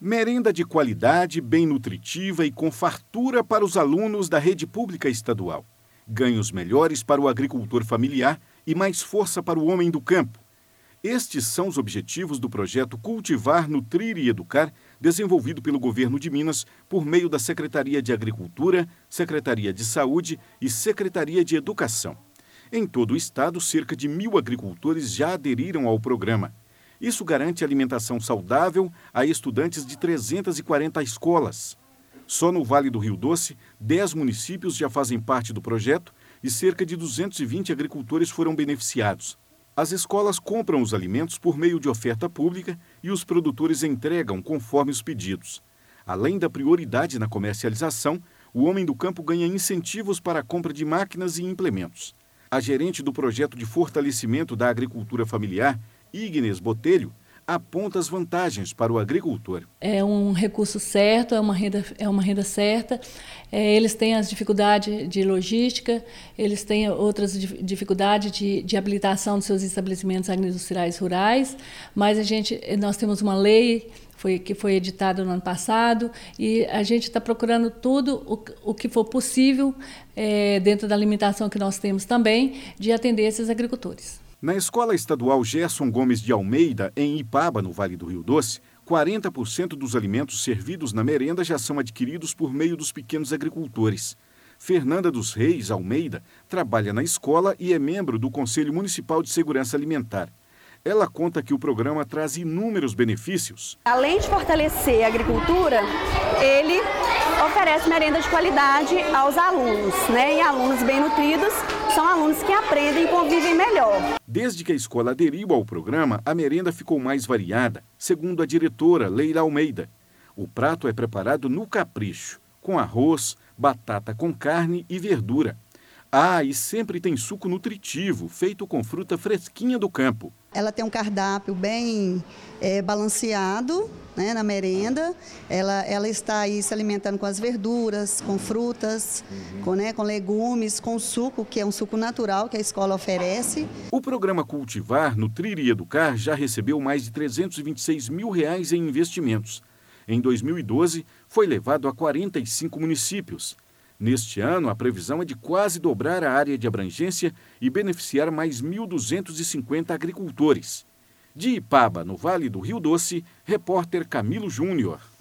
Merenda de qualidade, bem nutritiva e com fartura para os alunos da rede pública estadual. Ganhos melhores para o agricultor familiar e mais força para o homem do campo. Estes são os objetivos do projeto Cultivar, Nutrir e Educar, desenvolvido pelo governo de Minas por meio da Secretaria de Agricultura, Secretaria de Saúde e Secretaria de Educação. Em todo o estado, cerca de 1.000 agricultores já aderiram ao programa. Isso garante alimentação saudável a estudantes de 340 escolas. Só no Vale do Rio Doce, 10 municípios já fazem parte do projeto e cerca de 220 agricultores foram beneficiados. As escolas compram os alimentos por meio de oferta pública e os produtores entregam conforme os pedidos. Além da prioridade na comercialização, o homem do campo ganha incentivos para a compra de máquinas e implementos. A gerente do projeto de fortalecimento da agricultura familiar, Ignes Botelho, aponta as vantagens para o agricultor. É um recurso certo, é uma renda certa. Eles têm as dificuldades de logística, eles têm outras dificuldades de habilitação dos seus estabelecimentos agroindustriais rurais, mas nós temos uma lei que foi editada no ano passado e a gente está procurando tudo o que for possível, dentro da limitação que nós temos também, de atender esses agricultores. Na Escola Estadual Gerson Gomes de Almeida, em Ipaba, no Vale do Rio Doce, 40% dos alimentos servidos na merenda já são adquiridos por meio dos pequenos agricultores. Fernanda dos Reis Almeida trabalha na escola e é membro do Conselho Municipal de Segurança Alimentar. Ela conta que o programa traz inúmeros benefícios. Além de fortalecer a agricultura, ele oferece merenda de qualidade aos alunos, E alunos bem nutridos são alunos que aprendem e convivem melhor. Desde que a escola aderiu ao programa, a merenda ficou mais variada, segundo a diretora Leila Almeida. O prato é preparado no capricho, com arroz, batata com carne e verdura. E sempre tem suco nutritivo, feito com fruta fresquinha do campo. Ela tem um cardápio bem balanceado, na merenda. Ela está aí se alimentando com as verduras, com frutas, com legumes, com suco, que é um suco natural que a escola oferece. O programa Cultivar, Nutrir e Educar já recebeu mais de R$326 mil em investimentos. Em 2012, foi levado a 45 municípios. Neste ano, a previsão é de quase dobrar a área de abrangência e beneficiar mais 1.250 agricultores. De Ipaba, no Vale do Rio Doce, repórter Camilo Júnior.